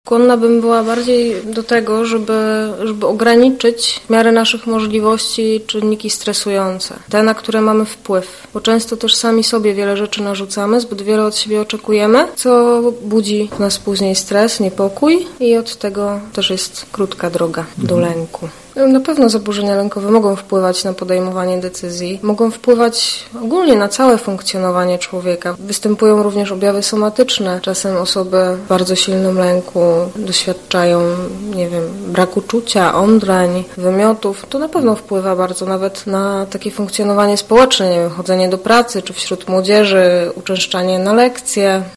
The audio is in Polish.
Skłonna bym była bardziej do tego, żeby ograniczyć w miarę naszych możliwości czynniki stresujące, te, na które mamy wpływ, bo często też sami sobie wiele rzeczy narzucamy, zbyt wiele od siebie oczekujemy, co budzi w nas później stres, niepokój i od tego też jest krótka droga do lęku. Na pewno zaburzenia lękowe mogą wpływać na podejmowanie decyzji, mogą wpływać ogólnie na całe funkcjonowanie człowieka. Występują również objawy somatyczne. Czasem osoby w bardzo silnym lęku doświadczają, braku czucia, omdleń, wymiotów. To na pewno wpływa bardzo nawet na takie funkcjonowanie społeczne, chodzenie do pracy, czy wśród młodzieży, uczęszczanie na lekcje.